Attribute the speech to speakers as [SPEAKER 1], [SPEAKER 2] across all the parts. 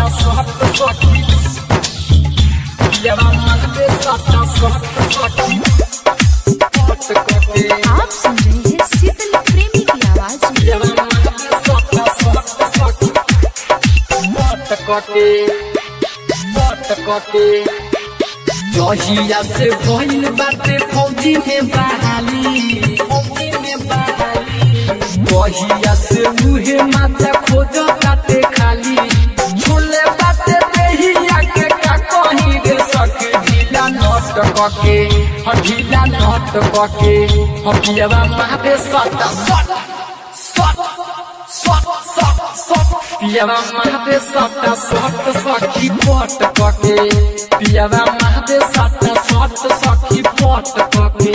[SPEAKER 1] साटा सोहत सखी पियावा मारे साटा सोहत सखी पट कके।
[SPEAKER 2] आप सुन रहे हैं शीतल प्रेमी की आवाज में।
[SPEAKER 1] पियावा मारे साटा सोहत सखी पट कके पट कके। जहिया से भइल बाटे फौजी में बहाली जहिया से मुहे माथा खोज काटे खाली छोले बाटे देहिया के का कहीं रे सके ढीला नट कके ढीला नट कके पियावा मारे साटा सट सट सट सट सट पियावा मारे साटा सट सखी पट कके पियावा मारे साटा सट सखी पट कके।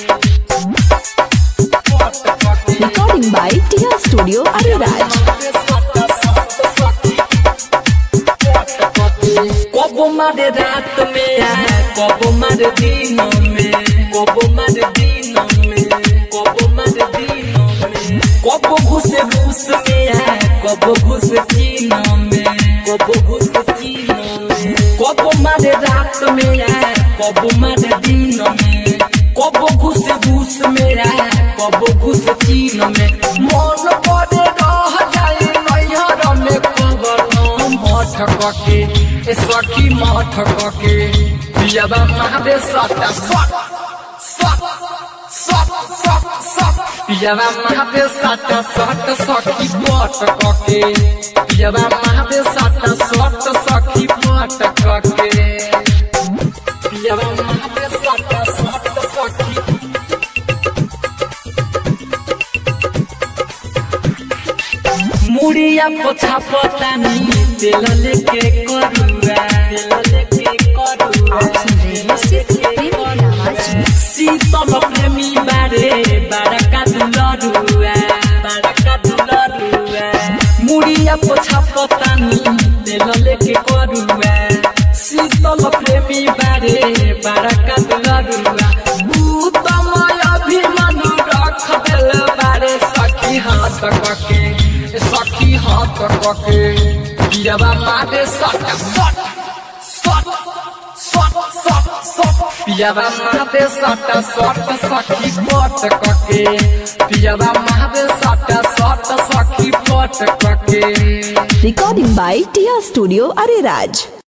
[SPEAKER 2] Recording by TR Studio Ariraj।
[SPEAKER 1] कबो मारे रात में कबो मारे दिन में कबो मारे दिन में कबो मारे दिन में कबो घुसे रूस में कबो घुसे चीन में कबो घुसे चीन में कबो मारे रात में कबो मारे दिन में कबो घुसे रूस में कबो घुसे चीन में मन पड़े रह जाए नैहर में खबर मठ कके सखी मठ कके पियावा मारे साटा सट सट सट सट सट पियावा मारे साटा सट सखी पट कके पियावा मारे साटा सट सखी पट कके पियावा मारे साटा सट सखी मुड़िया पोछा पतानी तेल लेके करुआ
[SPEAKER 2] आप सुन रहे हैं शीतल प्रेमी की आवाज में।
[SPEAKER 1] शीतल प्रेमी बारे बड़का दुलरुआ मुड़िया पोछा पतानी तेल लेके करुआ शीतल प्रेमी बारे बड़का दुलरुआ उत्तम अभिमानु रख देल बारे सखी हाथ कके सखी हाथ कके पियावा मारे साटा सट सट सट सट सट पियावा मारे साटा सट सखी पट कके पियावा मारे साटा सट सखी पट कके।
[SPEAKER 2] Recording by TR Studio Ariraj।